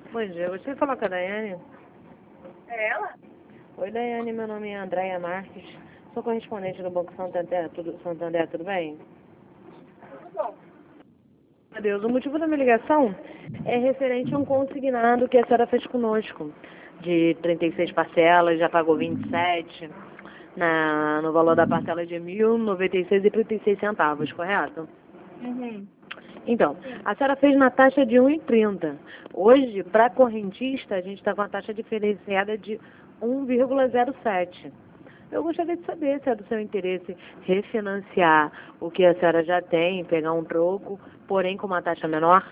Bom dia, você falou com a Daiane? É ela? Oi, Daiane, meu nome é Andréia Marques. Sou correspondente do Banco Santander, tudo bem? Tudo bom. Adeus. O motivo da minha ligação é referente a um consignado que a senhora fez conosco, de 36 parcelas, já pagou 27, no valor da parcela de R$ 1.096,36, correto? Uhum. Então, Sim. a senhora fez na taxa de 1,30. Hoje, para correntista, a gente está com a taxa diferenciada de 1,07. Eu gostaria de saber se é do seu interesse refinanciar o que a senhora já tem, pegar um troco, porém com uma taxa menor.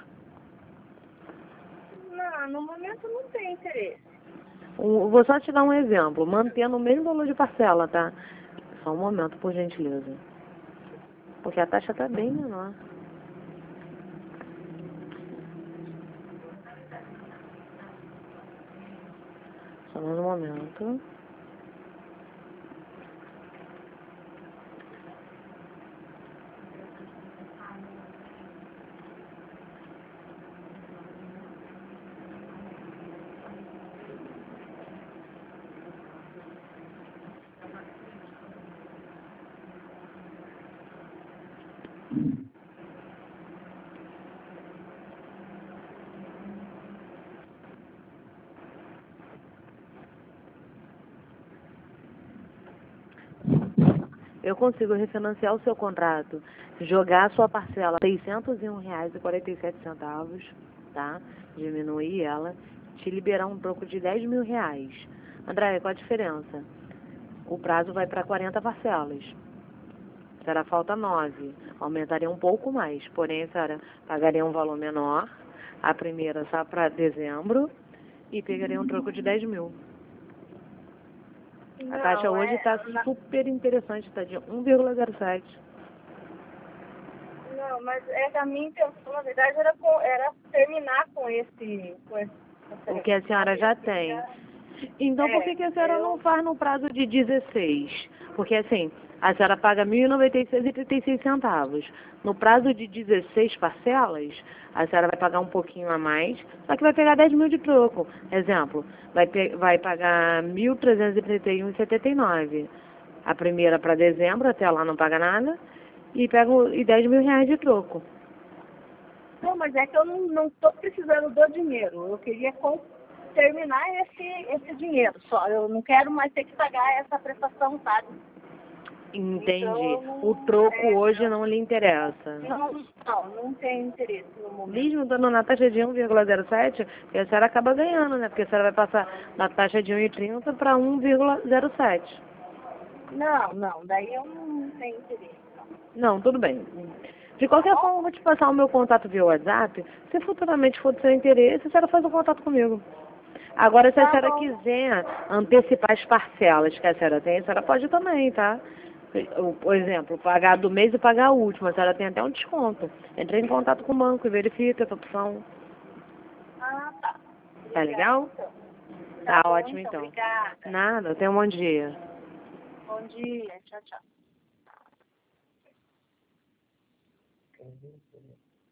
Não, no momento não tem interesse. Vou só te dar um exemplo, mantendo o mesmo valor de parcela, tá? Só um momento, por gentileza. Porque a taxa está bem menor. Só mais um momento. Eu consigo refinanciar o seu contrato, jogar a sua parcela R$ 601,47, tá? Diminuir ela, te liberar um troco de R$ 10.000. André, qual a diferença? O prazo vai para 40 parcelas. Será falta 9. Aumentaria um pouco mais, porém a senhora pagaria um valor menor, a primeira só para dezembro, e pegaria um troco de 10.000. A taxa Não, hoje está super interessante, está de 1,07. Não, mas a minha intenção, na verdade, era terminar com O que a senhora já tem. Então, por que a senhora não faz no prazo de 16? Porque, assim, a senhora paga R$ 1.096,36. No prazo de 16 parcelas, a senhora vai pagar um pouquinho a mais, só que vai pegar 10.000 de troco. Exemplo, vai pagar R$ 1.331,79. A primeira para dezembro, até lá não paga nada, e pega R$ 10.000 de troco. Não, mas é que eu não estou precisando do dinheiro. Eu queria terminar esse dinheiro só. Eu não quero mais ter que pagar essa prestação, sabe? Entendi. Então, O troco hoje não lhe interessa. Não tem interesse no momento. Mesmo estando na taxa de 1,07, porque a senhora acaba ganhando, né? Porque a senhora vai passar da taxa de 1,30 para 1,07. Não, daí eu não tenho interesse. Não, tudo bem. De qualquer forma, eu vou te passar o meu contato via WhatsApp. Se futuramente for do seu interesse, a senhora faz um contato comigo. Agora, se a senhora quiser antecipar as parcelas que a senhora tem, a senhora pode também, tá? Por exemplo, pagar do mês e pagar a última. A senhora tem até um desconto. Entre em contato com o banco e verifica essa opção. Ah, tá. Tá legal? Então. Tá Bom, ótimo, então. Obrigada. Nada, tenha um bom dia. Bom dia. Tchau, tchau.